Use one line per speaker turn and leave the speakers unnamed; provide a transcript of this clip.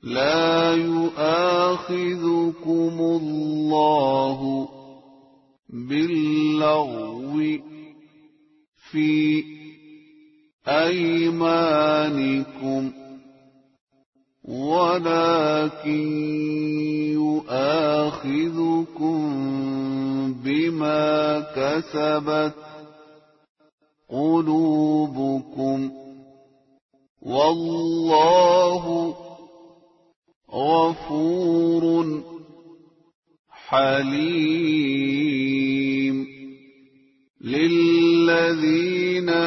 لا يؤاخذكم الله باللغو في أيمانكم ولكن يؤاخذكم بما كسبت قلوبكم والله غفور حليم. للذين